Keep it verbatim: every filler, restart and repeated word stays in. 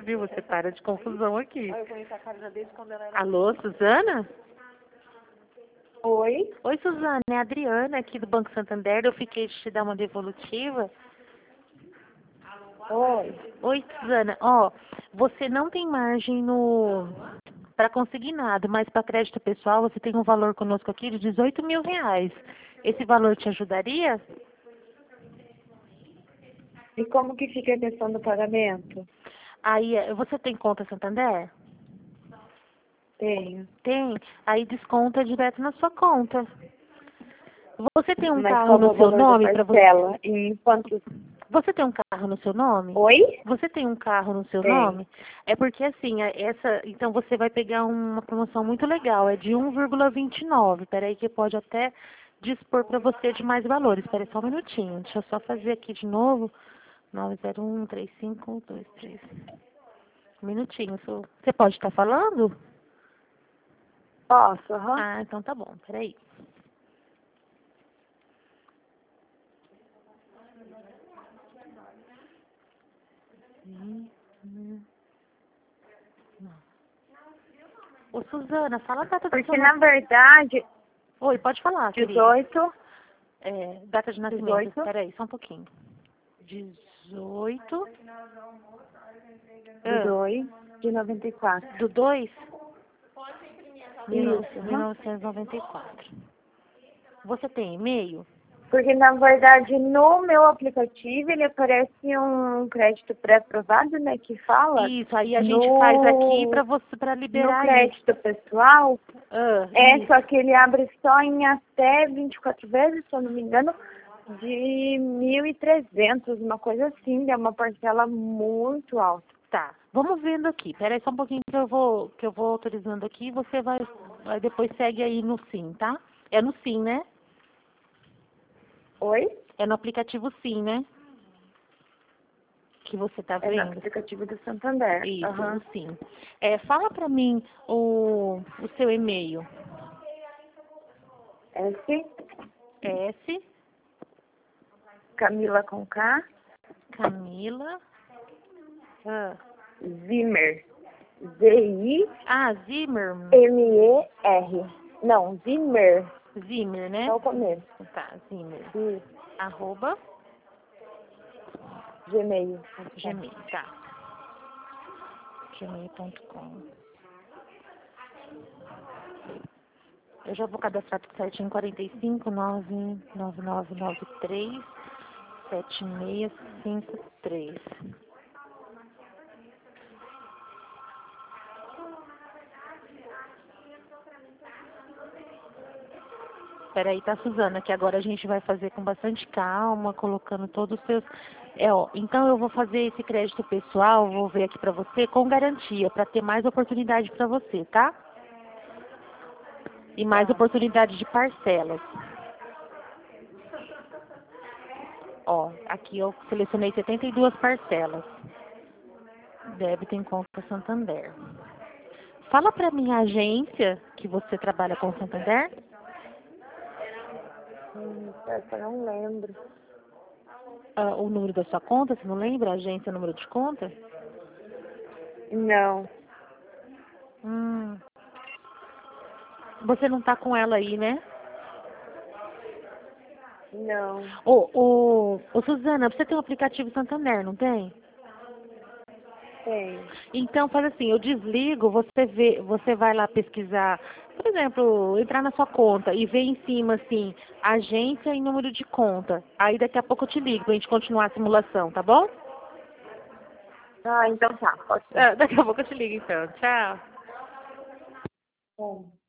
viu? Você para de confusão aqui. Eu conheço a cara já desde quando ela era... Alô, Suzana? Oi? Oi, Suzana, é a Adriana aqui do Banco Santander. Eu fiquei de te dar uma devolutiva. Oi? Oi, Suzana. Ó, você não tem margem no para conseguir nada, mas para crédito pessoal você tem um valor conosco aqui de dezoito mil reais. Esse valor te ajudaria? E como que fica a questão do pagamento? Aí, eh, você tem conta Santander? Tenho. Tem. Aí desconta direto na sua conta. Você tem um Mas carro qual é no o seu valor da nome para você? parcela? Em quantos... Você tem um carro no seu nome? Oi? Você tem um carro no seu Tem. nome? É porque assim, é- essa, então você vai pegar uma promoção muito legal, é de um vírgula vinte e nove. Peraí que pode até dispor para você de mais valores. Espera só um minutinho. Deixa eu só fazer aqui de novo. nove zero um, três cinco, dois três. Um minutinho. sou- Você pode estar falando? Posso, aham. Ah, então tá bom. Peraí. Hum, hum. Ô, Suzana, fala a data do seu Porque, na nascimento. verdade, Oi, pode falar, querida. dezoito, É, data de nascimento. dezoito, Peraí, só um pouquinho. dezoito. de Ah, dois de noventa e quatro. do dois? Isso, mil aham. novecentos e noventa e quatro. Você tem e-mail? Porque, na verdade, no meu aplicativo, ele aparece um crédito pré-aprovado, né, que fala. Isso, aí a gente faz aqui No, pra você, para no liberar isso. crédito pessoal, Ah, é isso. só que ele abre só em até vinte e quatro vezes, se eu não me engano, de mil e trezentos, uma coisa assim, é uma parcela muito alta. Tá. Vamos vendo aqui. Peraí só um pouquinho que eu vou, que eu vou autorizando aqui e você vai, vai depois segue aí no Sim, tá? É no Sim, né? Oi? É no aplicativo Sim, né? Que você tá É no vendo? aplicativo do Santander. Isso, Aham. no Sim. É, fala pra mim o, o seu e-mail. S, S, Camila com K, Camila. Ah, Zimmer. Z ah, Zimmer. I M E R. Não, Zimmer. Zimmer, né? Só o começo. Tá, Zimmer. Isso. Arroba Gmail. Gmail, tá. gmail ponto com. Eu já vou cadastrar tudo certinho, quarenta e cinco, nove nove nove nove três, sete seis cinco três. Peraí, tá, Suzana, que agora a gente vai fazer com bastante calma, colocando todos os seus... É, ó, então eu vou fazer esse crédito pessoal, vou ver aqui pra você, com garantia, pra ter mais oportunidade pra você, tá? E mais Tá. oportunidade de parcelas. Ó, aqui eu selecionei setenta e duas parcelas. Débito em conta Santander. Fala pra mim a agência que você trabalha com Santander. Hum, essa eu não lembro. Ah, o número da sua conta, você não lembra? A agência, o número de conta? Não. Hum. Você não tá com ela aí, né? Não. Ô, ô, ô, Suzana, você tem um aplicativo Santander, não tem? Tem. Então faz assim, eu desligo, você vê, você vai lá pesquisar, por exemplo, entrar na sua conta e ver em cima assim, agência e número de conta. Aí daqui a pouco eu te ligo pra gente continuar a simulação, tá bom? Ah, então tá. Pode ser. Ah, daqui a pouco eu te ligo então. Tchau. Bom.